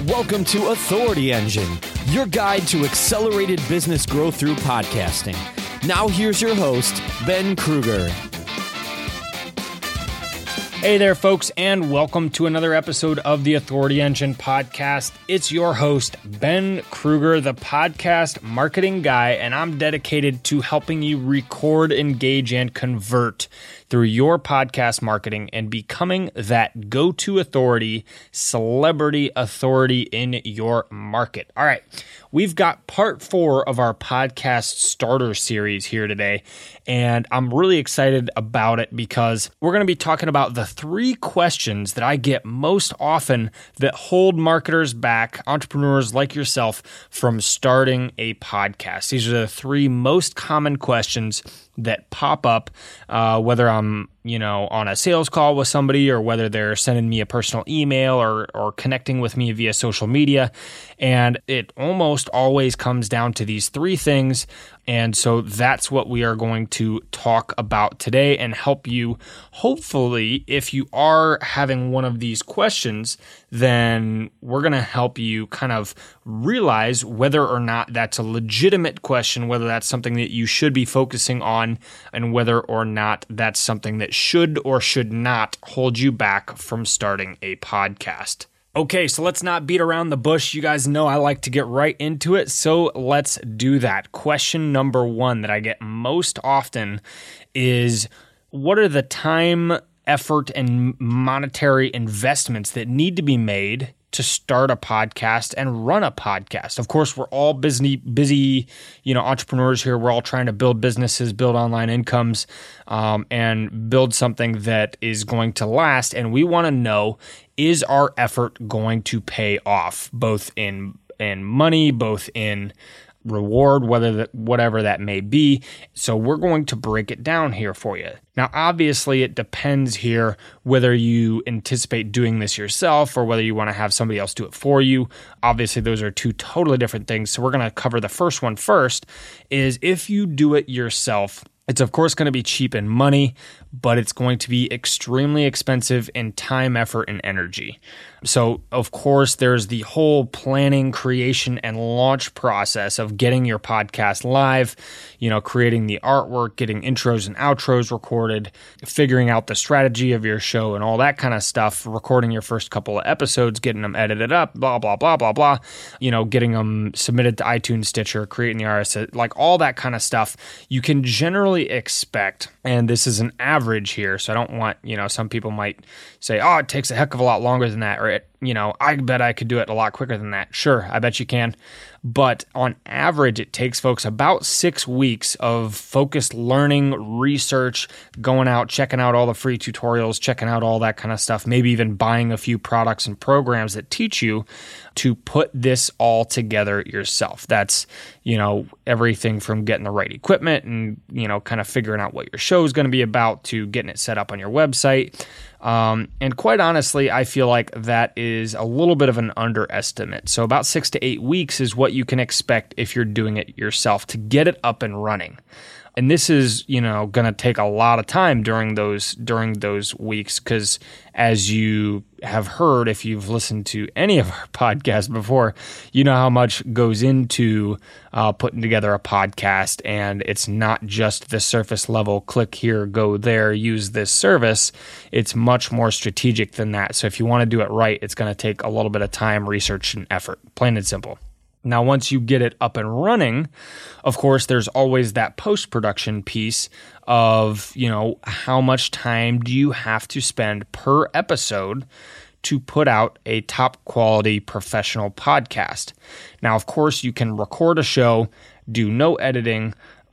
Welcome to Authority Engine, your guide to accelerated business growth through podcasting. Now here's your host, Ben Kruger. Hey there, folks, and welcome to another episode of the Authority Engine podcast. It's your host, Ben Kruger, the podcast marketing guy, and I'm dedicated to helping you record, engage, and convert through your podcast marketing and becoming that go-to authority, celebrity authority in your market. All right, we've got part 4 of our podcast starter series here today, and I'm really excited about it because we're going to be talking about the 3 questions that I get most often that hold marketers back, entrepreneurs like yourself, from starting a podcast. These are the 3 most common questions that pop up, whether I'm, on a sales call with somebody or whether they're sending me a personal email or connecting with me via social media. And it almost always comes down to these 3 things. And so that's what we are going to talk about today and help you. Hopefully, if you are having one of these questions, then we're going to help you kind of realize whether or not that's a legitimate question, whether that's something that you should be focusing on, and whether or not that's something that should or should not hold you back from starting a podcast. Okay, so let's not beat around the bush. You guys know I like to get right into it, so let's do that. Question number 1 that I get most often is, what are the time, effort, and monetary investments that need to be made to start a podcast and run a podcast? Of course, we're all busy, entrepreneurs here. We're all trying to build businesses, build online incomes, and build something that is going to last. And we want to know, is our effort going to pay off, both in money, both in reward, whatever that may be. So we're going to break it down here for you. Now, obviously, it depends here whether you anticipate doing this yourself or whether you want to have somebody else do it for you. Obviously, those are 2 totally different things. So we're going to cover the first one first, is if you do it yourself, it's of course going to be cheap in money, but it's going to be extremely expensive in time, effort, and energy. So, of course, there's the whole planning, creation, and launch process of getting your podcast live, creating the artwork, getting intros and outros recorded, figuring out the strategy of your show and all that kind of stuff, recording your first couple of episodes, getting them edited up, blah, blah, blah, blah, blah, getting them submitted to iTunes, Stitcher, creating the RSS, like all that kind of stuff. You can generally expect, and this is an average here, so I don't want, some people might say, oh, it takes a heck of a lot longer than that, or I bet I could do it a lot quicker than that. Sure, I bet you can. But on average, it takes folks about 6 weeks of focused learning, research, going out, checking out all the free tutorials, checking out all that kind of stuff, maybe even buying a few products and programs that teach you to put this all together yourself. That's, everything from getting the right equipment and, kind of figuring out what your show is going to be about to getting it set up on your website. And quite honestly, I feel like that is a little bit of an underestimate. So about 6 to 8 weeks is what you can expect if you're doing it yourself to get it up and running. And this is, going to take a lot of time during those weeks, because as you have heard, if you've listened to any of our podcasts before, you know how much goes into putting together a podcast, and it's not just the surface level, click here, go there, use this service. It's much more strategic than that. So if you want to do it right, it's going to take a little bit of time, research, and effort, plain and simple. Now, once you get it up and running, of course, there's always that post-production piece of, how much time do you have to spend per episode to put out a top quality professional podcast. Now, of course, you can record a show, do no editing,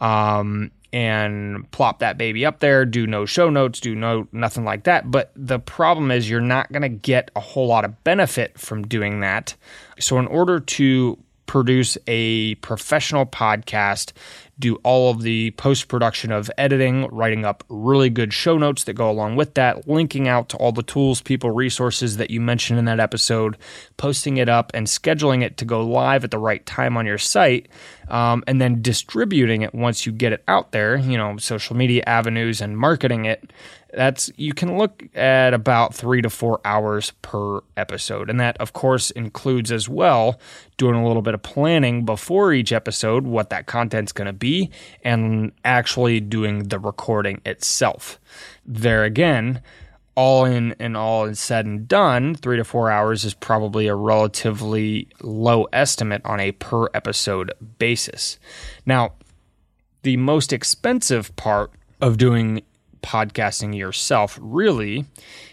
and plop that baby up there, do no show notes, nothing like that. But the problem is you're not going to get a whole lot of benefit from doing that. So in order to produce a professional podcast, do all of the post-production of editing, writing up really good show notes that go along with that, linking out to all the tools, people, resources that you mentioned in that episode, posting it up and scheduling it to go live at the right time on your site, and then distributing it once you get it out there, social media avenues and marketing it. You can look at about 3 to 4 hours per episode. And that, of course, includes as well doing a little bit of planning before each episode, what that content's going to be, and actually doing the recording itself. There again, all is said and done, 3 to 4 hours is probably a relatively low estimate on a per episode basis. Now, the most expensive part of doing podcasting yourself really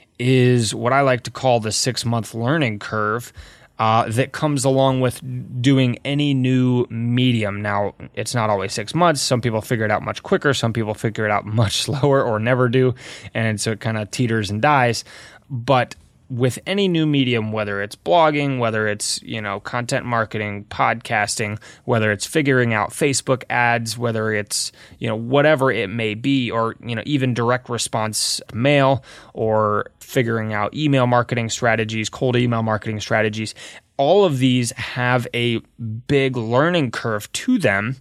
is what I like to call the 6-month learning curve that comes along with doing any new medium. Now, it's not always 6 months. Some people figure it out much quicker. Some people figure it out much slower or never do. And so it kind of teeters and dies. But with any new medium, whether it's blogging, whether it's, content marketing, podcasting, whether it's figuring out Facebook ads, whether it's, whatever it may be, or, even direct response mail, or figuring out email marketing strategies, cold email marketing strategies, all of these have a big learning curve to them.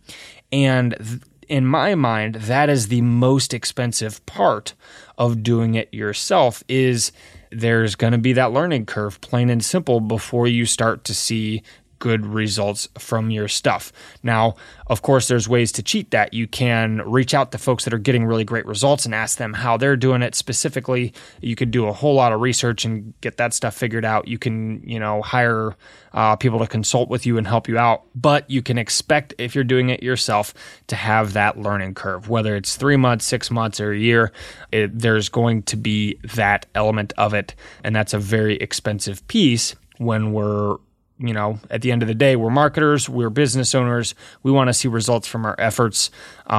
And in my mind, that is the most expensive part of doing it yourself. Is there's going to be that learning curve, plain and simple, before you start to see good results from your stuff. Now, of course, there's ways to cheat that. You can reach out to folks that are getting really great results and ask them how they're doing it specifically. You could do a whole lot of research and get that stuff figured out. You can, hire people to consult with you and help you out. But you can expect, if you're doing it yourself, to have that learning curve. Whether it's 3 months, 6 months, or a year, there's going to be that element of it. And that's a very expensive piece when we're at the end of the day, we're marketers, we're business owners, we want to see results from our efforts.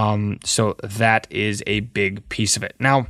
So that is a big piece of it. Now,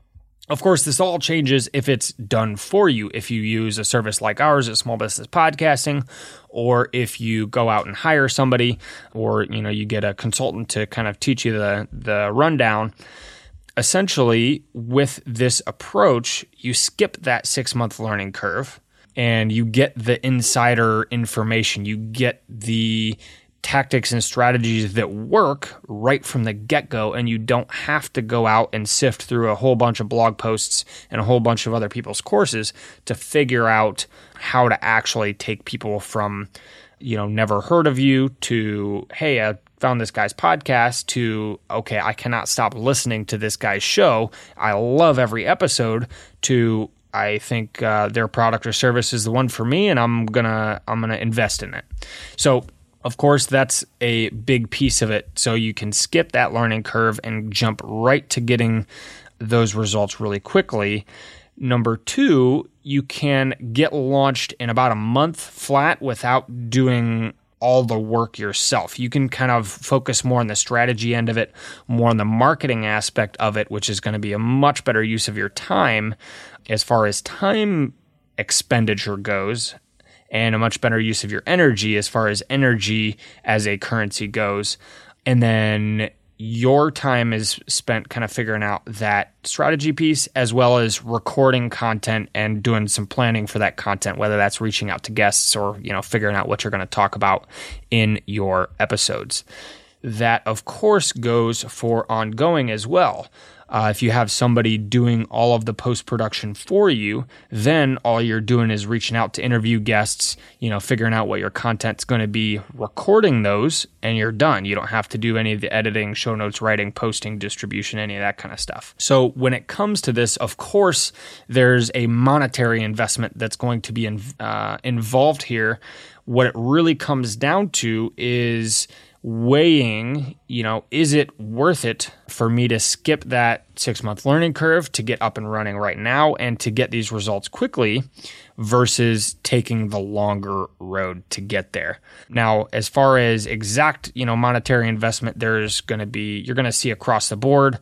of course, this all changes if it's done for you. If you use a service like ours at Small Business Podcasting, or if you go out and hire somebody, or, you get a consultant to kind of teach you the rundown. Essentially, with this approach, you skip that 6-month learning curve, and you get the insider information. You get the tactics and strategies that work right from the get-go, and you don't have to go out and sift through a whole bunch of blog posts and a whole bunch of other people's courses to figure out how to actually take people from, never heard of you to, hey, I found this guy's podcast, to, okay, I cannot stop listening to this guy's show. I love every episode, to, I think their product or service is the one for me, and I'm gonna invest in it. So, of course, that's a big piece of it. So you can skip that learning curve and jump right to getting those results really quickly. Number 2, you can get launched in about a month flat without doing all the work yourself. You can kind of focus more on the strategy end of it, more on the marketing aspect of it, which is going to be a much better use of your time as far as time expenditure goes, and a much better use of your energy as far as energy as a currency goes. And then your time is spent kind of figuring out that strategy piece, as well as recording content and doing some planning for that content, whether that's reaching out to guests or, figuring out what you're going to talk about in your episodes. That, of course, goes for ongoing as well. If you have somebody doing all of the post-production for you, then all you're doing is reaching out to interview guests, figuring out what your content's going to be, recording those, and you're done. You don't have to do any of the editing, show notes, writing, posting, distribution, any of that kind of stuff. So when it comes to this, of course, there's a monetary investment that's going to be involved here. What it really comes down to is weighing, is it worth it for me to skip that 6-month learning curve to get up and running right now and to get these results quickly versus taking the longer road to get there. Now, as far as exact, monetary investment, you're going to see across the board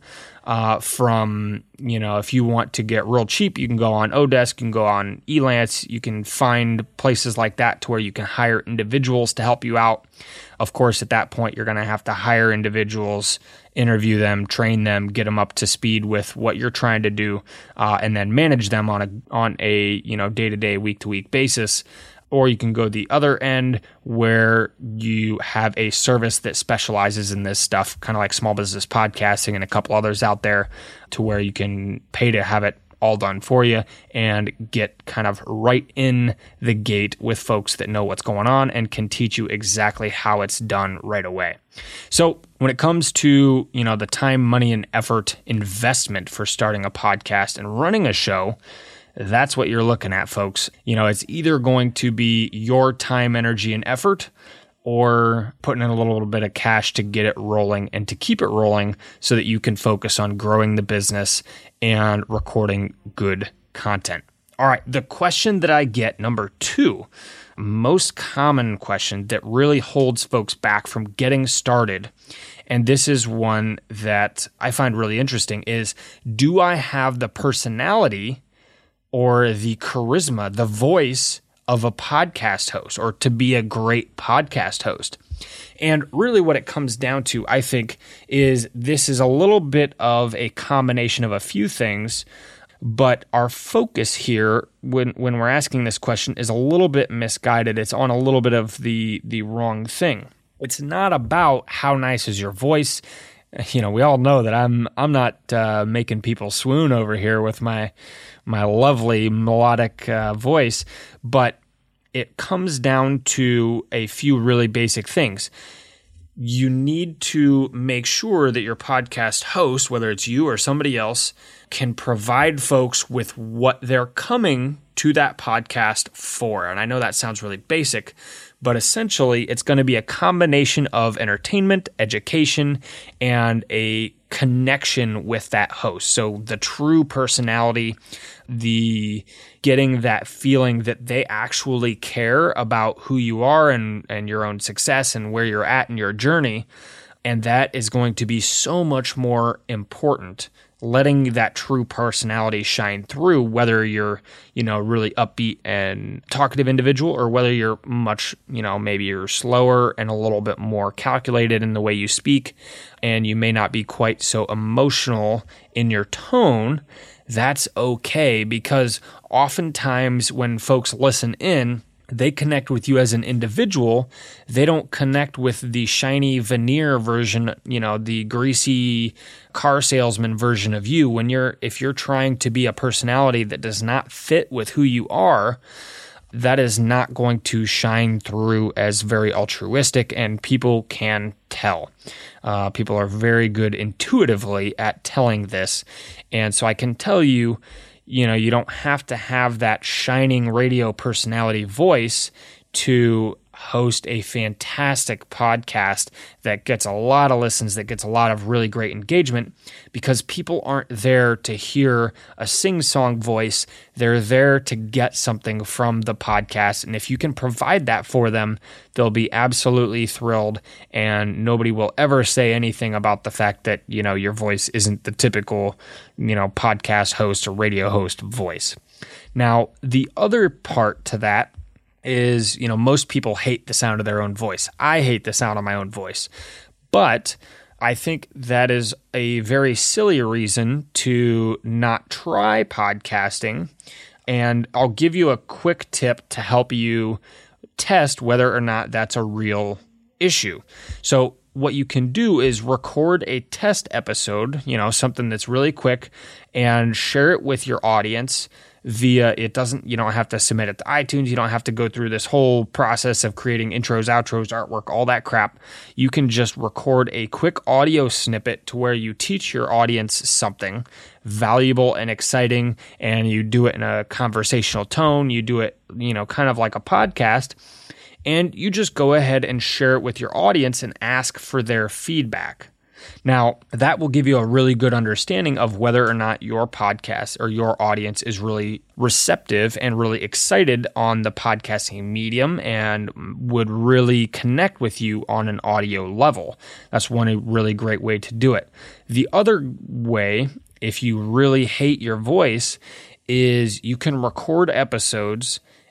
from, if you want to get real cheap, you can go on Odesk, you can go on Elance, you can find places like that to where you can hire individuals to help you out. Of course, at that point, you're going to have to hire individuals, interview them, train them, get them up to speed with what you're trying to do, and then manage them on a day-to-day, week-to-week basis. Or you can go the other end where you have a service that specializes in this stuff, kind of like Small Business Podcasting and a couple others out there, to where you can pay to have it all done for you and get kind of right in the gate with folks that know what's going on and can teach you exactly how it's done right away. So when it comes to, the time, money, and effort investment for starting a podcast and running a show, that's what you're looking at, folks. It's either going to be your time, energy, and effort, or putting in a little bit of cash to get it rolling and to keep it rolling so that you can focus on growing the business and recording good content. All right, the question that I get, number 2, most common question that really holds folks back from getting started, and this is one that I find really interesting, is do I have the personality or the charisma, the voice of a podcast host, or to be a great podcast host? And really what it comes down to, I think, is this is a little bit of a combination of a few things, but our focus here when we're asking this question is a little bit misguided. It's on a little bit of the wrong thing. It's not about how nice is your voice. We all know that I'm not making people swoon over here with my lovely melodic voice, but it comes down to a few really basic things. You need to make sure that your podcast host, whether it's you or somebody else, can provide folks with what they're coming to that podcast for. And I know that sounds really basic, but essentially it's going to be a combination of entertainment, education, and a connection with that host. So the true personality, the getting that feeling that they actually care about who you are and your own success and where you're at in your journey. And that is going to be so much more important, letting that true personality shine through, whether you're, really upbeat and talkative individual, or whether you're much, maybe you're slower and a little bit more calculated in the way you speak, and you may not be quite so emotional in your tone. That's okay, because oftentimes when folks listen in, they connect with you as an individual. They don't connect with the shiny veneer version, the greasy car salesman version of you. If you're trying to be a personality that does not fit with who you are, that is not going to shine through as very altruistic, and people can tell. People are very good intuitively at telling this. And so I can tell you, you don't have to have that shining radio personality voice to host a fantastic podcast that gets a lot of listens, that gets a lot of really great engagement, because people aren't there to hear a sing-song voice. They're there to get something from the podcast. And if you can provide that for them, they'll be absolutely thrilled. And nobody will ever say anything about the fact that, your voice isn't the typical, podcast host or radio host voice. Now, the other part to that is, most people hate the sound of their own voice. I hate the sound of my own voice. But I think that is a very silly reason to not try podcasting. And I'll give you a quick tip to help you test whether or not that's a real issue. So what you can do is record a test episode, something that's really quick, and share it with your audience via, you don't have to submit it to iTunes. You don't have to go through this whole process of creating intros, outros, artwork, all that crap. You can just record a quick audio snippet to where you teach your audience something valuable and exciting, and you do it in a conversational tone. You do it, kind of like a podcast, and you just go ahead and share it with your audience and ask for their feedback. Now, that will give you a really good understanding of whether or not your podcast or your audience is really receptive and really excited on the podcasting medium and would really connect with you on an audio level. That's one really great way to do it. The other way, if you really hate your voice, is you can record episodes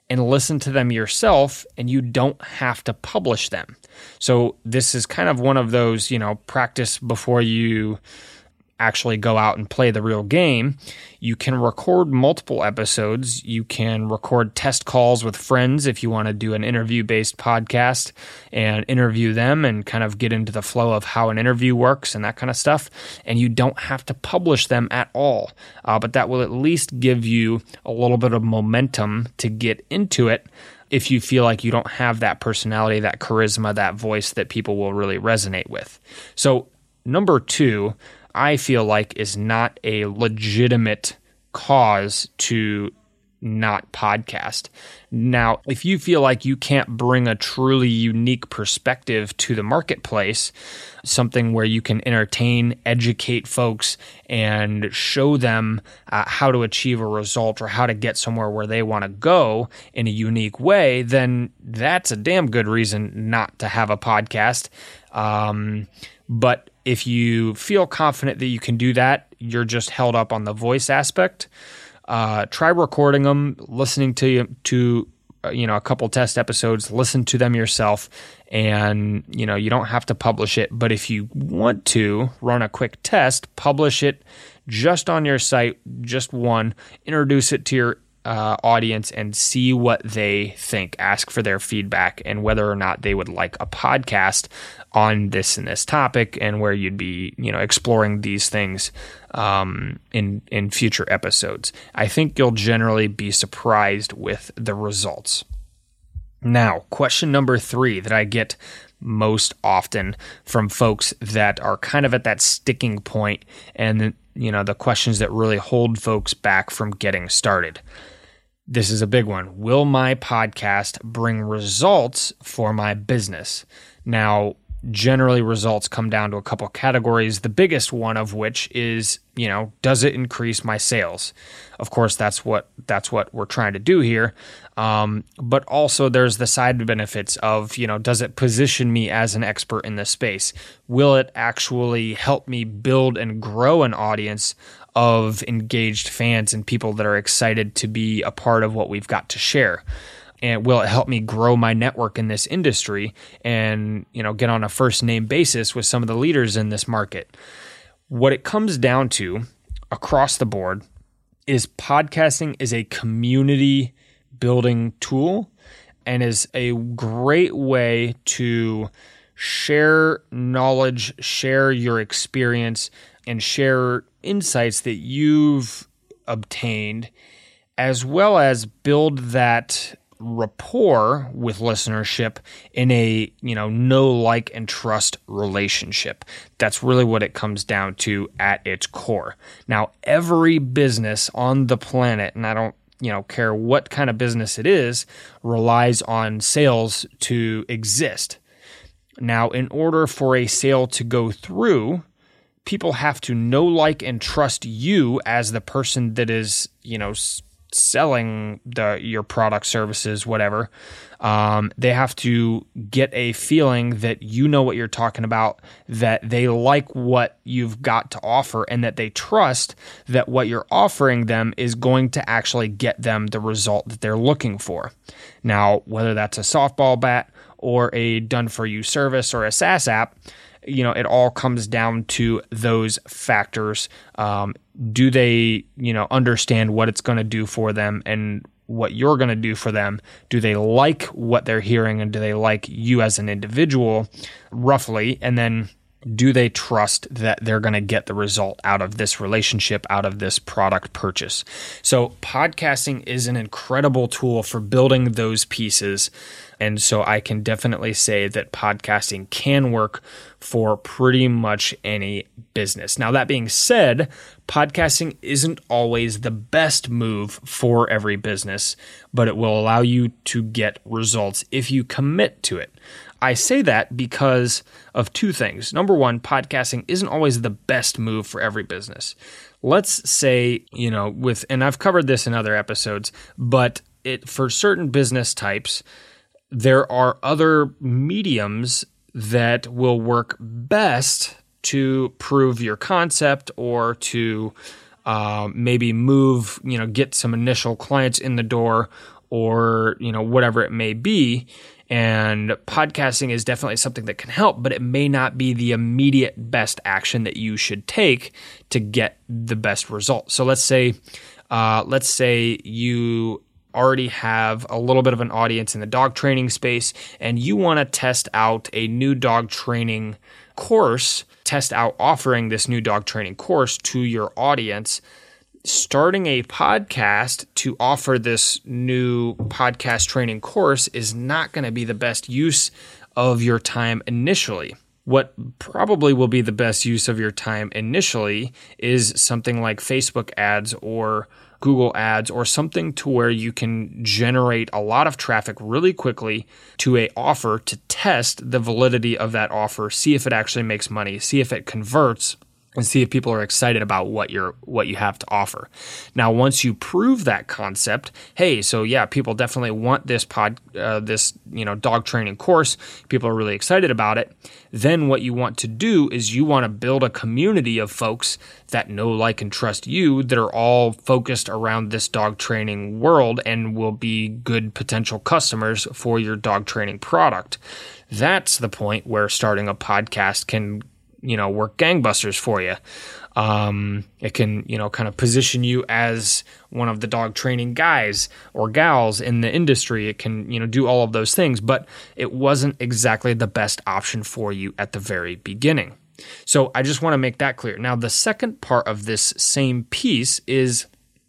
and listen to them yourself, and you don't have to publish them. So this is kind of one of those, practice before you actually go out and play the real game. You can record multiple episodes. You can record test calls with friends if you want to do an interview-based podcast and interview them and kind of get into the flow of how an interview works and that kind of stuff. And you don't have to publish them at all. But that will at least give you a little bit of momentum to get into it if you feel like you don't have that personality, that charisma, that voice that people will really resonate with. So number 2, I feel like is not a legitimate cause to not podcast. Now, if you feel like you can't bring a truly unique perspective to the marketplace, something where you can entertain, educate folks, and show them how to achieve a result or how to get somewhere where they want to go in a unique way, then that's a damn good reason not to have a podcast. But if you feel confident that you can do that, you're just held up on the voice aspect. Try recording them, listening to a couple test episodes, listen to them yourself, and you don't have to publish it. But if you want to run a quick test, publish it just on your site, just one, introduce it to your audience and see what they think. Ask for their feedback and whether or not they would like a podcast on this and this topic, and where you'd be, exploring these things in future episodes. I think you'll generally be surprised with the results. Now, question number 3 that I get most often from folks that are kind of at that sticking point, and the questions that really hold folks back from getting started. This is a big one. Will my podcast bring results for my business? Now, generally results come down to a couple categories, the biggest one of which is, does it increase my sales? Of course, that's what we're trying to do here. But also there's the side benefits of, does it position me as an expert in this space? Will it actually help me build and grow an audience of engaged fans and people that are excited to be a part of what we've got to share? And will it help me grow my network in this industry and, get on a first name basis with some of the leaders in this market? What it comes down to across the board is podcasting is a community building tool and is a great way to share knowledge, share your experience, and share insights that you've obtained, as well as build that rapport with listenership in a, know, like, and trust relationship. That's really what it comes down to at its core. Now, every business on the planet, and I don't, care what kind of business it is, relies on sales to exist. Now, in order for a sale to go through, people have to know, like, and trust you as the person that is, selling your product, services, whatever. They have to get a feeling that you know what you're talking about, that they like what you've got to offer, and that they trust that what you're offering them is going to actually get them the result that they're looking for. Now, whether that's a softball bat or a done-for-you service or a SaaS app, it all comes down to those factors. Do they, understand what it's going to do for them and what you're going to do for them? Do they like what they're hearing, and do they like you as an individual, roughly? And then do they trust that they're going to get the result out of this relationship, out of this product purchase? So podcasting is an incredible tool for building those pieces. And so I can definitely say that podcasting can work for pretty much any business. Now, that being said, podcasting isn't always the best move for every business, but it will allow you to get results if you commit to it. I say that because of two things. Number one, podcasting isn't always the best move for every business. Let's say, and I've covered this in other episodes, but for certain business types, there are other mediums that will work best to prove your concept or to maybe move, get some initial clients in the door, or, whatever it may be. And podcasting is definitely something that can help, but it may not be the immediate best action that you should take to get the best result. So let's say you already have a little bit of an audience in the dog training space and you want to test out a new dog training course, test out offering this new dog training course to your audience. Starting a podcast to offer this new podcast training course is not going to be the best use of your time initially. What probably will be the best use of your time initially is something like Facebook ads or Google ads, or something to where you can generate a lot of traffic really quickly to an offer to test the validity of that offer, see if it actually makes money, see if it converts, and see if people are excited about what you have to offer. Now, once you prove that concept, hey, so yeah, people definitely want this dog training course. People are really excited about it. Then what you want to do is you want to build a community of folks that know, like, and trust you, that are all focused around this dog training world and will be good potential customers for your dog training product. That's the point where starting a podcast can work gangbusters for you. It can, kind of position you as one of the dog training guys or gals in the industry. It can, do all of those things, but it wasn't exactly the best option for you at the very beginning. So I just want to make that clear. Now, the second part of this same piece is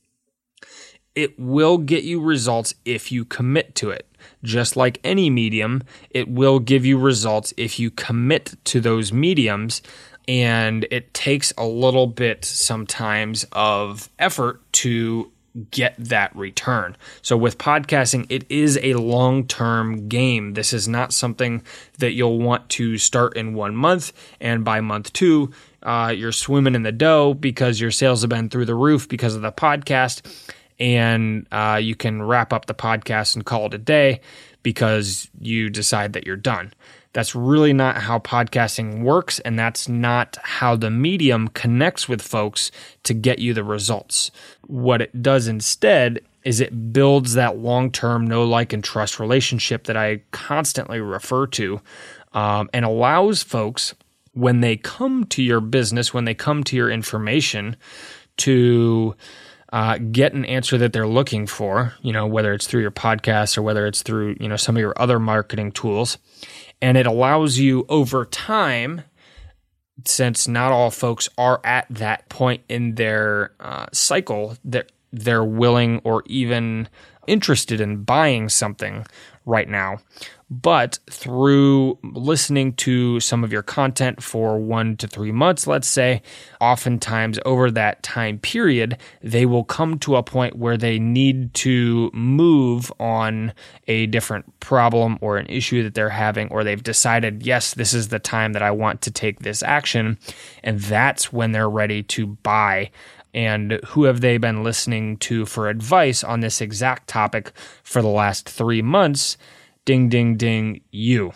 it will get you results if you commit to it. Just like any medium, it will give you results if you commit to those mediums, and it takes a little bit sometimes of effort to get that return. So with podcasting, it is a long-term game. This is not something that you'll want to start in 1 month, and by month 2, you're swimming in the dough because your sales have been through the roof because of the podcast, and you can wrap up the podcast and call it a day because you decide that you're done. That's really not how podcasting works, and that's not how the medium connects with folks to get you the results. What it does instead is it builds that long-term know, like, and trust relationship that I constantly refer to, and allows folks, when they come to your business, when they come to your information, to get an answer that they're looking for, whether it's through your podcast or whether it's through, some of your other marketing tools. And it allows you over time, since not all folks are at that point in their cycle that they're willing or even interested in buying something right now. But through listening to some of your content for 1 to 3 months, let's say, oftentimes over that time period, they will come to a point where they need to move on a different problem or an issue that they're having, or they've decided, yes, this is the time that I want to take this action. And that's when they're ready to buy. And who have they been listening to for advice on this exact topic for the last 3 months? Ding, ding, ding, you.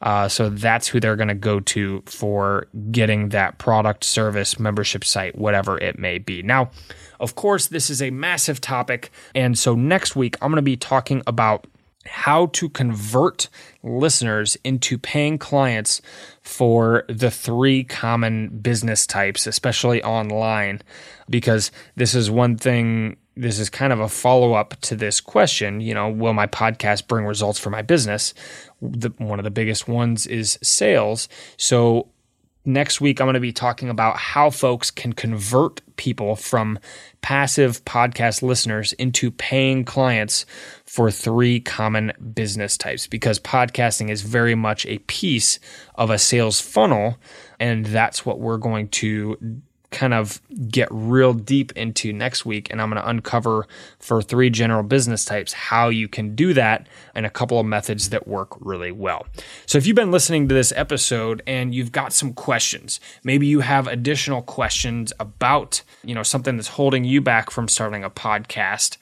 So that's who they're going to go to for getting that product, service, membership site, whatever it may be. Now, of course, this is a massive topic. And so next week, I'm going to be talking about how to convert listeners into paying clients for the 3 common business types, especially online, because this is one thing. This is kind of a follow-up to this question, will my podcast bring results for my business? One of the biggest ones is sales. So next week, I'm going to be talking about how folks can convert people from passive podcast listeners into paying clients for 3 common business types, because podcasting is very much a piece of a sales funnel, and that's what we're going to kind of get real deep into next week. And I'm going to uncover for 3 general business types how you can do that and a couple of methods that work really well. So if you've been listening to this episode and you've got some questions, maybe you have additional questions about, something that's holding you back from starting a podcast,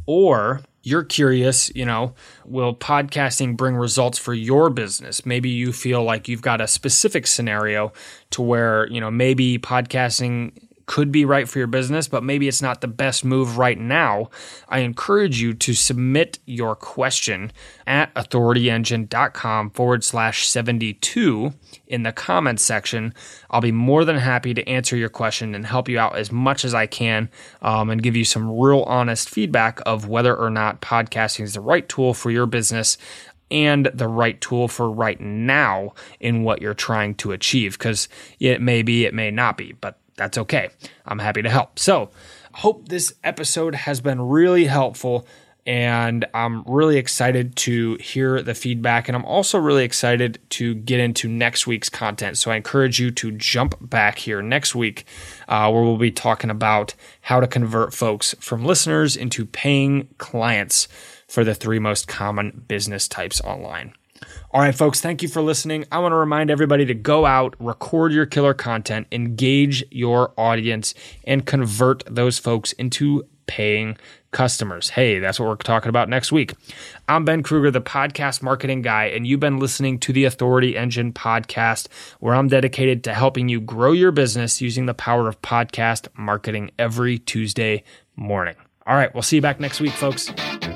or you're curious, will podcasting bring results for your business? Maybe you feel like you've got a specific scenario to where, maybe podcasting could be right for your business, but maybe it's not the best move right now, I encourage you to submit your question at authorityengine.com/72 in the comments section. I'll be more than happy to answer your question and help you out as much as I can, and give you some real honest feedback of whether or not podcasting is the right tool for your business and the right tool for right now in what you're trying to achieve. Because it may be, it may not be, but that's okay. I'm happy to help. So I hope this episode has been really helpful, and I'm really excited to hear the feedback. And I'm also really excited to get into next week's content. So I encourage you to jump back here next week, where we'll be talking about how to convert folks from listeners into paying clients for the 3 most common business types online. All right, folks, thank you for listening. I want to remind everybody to go out, record your killer content, engage your audience, and convert those folks into paying customers. Hey, that's what we're talking about next week. I'm Ben Kruger, the podcast marketing guy, and you've been listening to the Authority Engine podcast, where I'm dedicated to helping you grow your business using the power of podcast marketing every Tuesday morning. All right, we'll see you back next week, folks.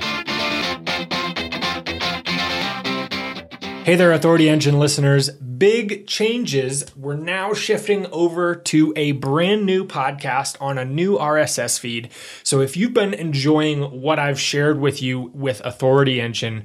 Hey there, Authority Engine listeners. Big changes. We're now shifting over to a brand new podcast on a new RSS feed. So if you've been enjoying what I've shared with you with Authority Engine,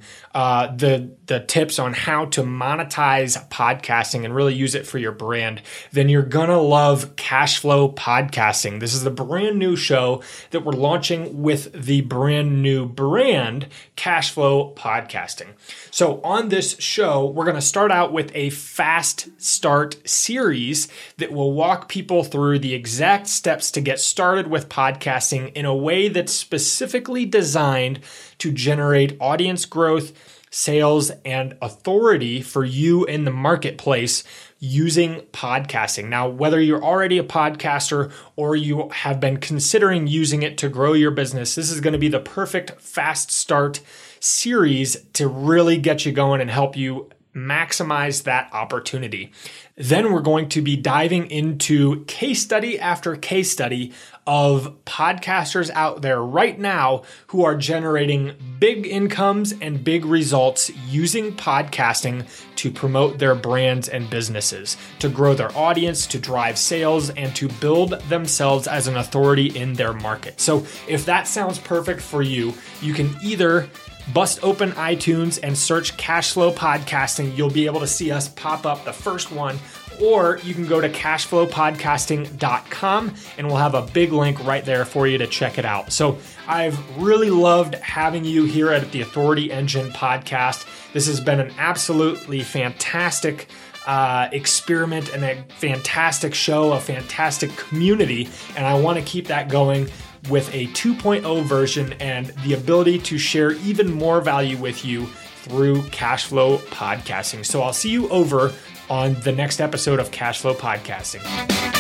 the tips on how to monetize podcasting and really use it for your brand, then you're gonna love Cashflow Podcasting. This is the brand new show that we're launching with the brand new brand, Cashflow Podcasting. So on this show, we're gonna start out with a fast start series that will walk people through the exact steps to get started with podcasting in a way that's specifically designed to generate audience growth, sales, and authority for you in the marketplace using podcasting. Now, whether you're already a podcaster or you have been considering using it to grow your business, this is going to be the perfect fast start series to really get you going and help you maximize that opportunity. Then we're going to be diving into case study after case study of podcasters out there right now who are generating big incomes and big results using podcasting to promote their brands and businesses, to grow their audience, to drive sales, and to build themselves as an authority in their market. So if that sounds perfect for you, you can either bust open iTunes and search Cashflow Podcasting. You'll be able to see us pop up the first one, or you can go to cashflowpodcasting.com and we'll have a big link right there for you to check it out. So I've really loved having you here at the Authority Engine podcast. This has been an absolutely fantastic experiment and a fantastic show, a fantastic community, and I want to keep that going with a 2.0 version and the ability to share even more value with you through Cashflow Podcasting. So I'll see you over on the next episode of Cashflow Podcasting.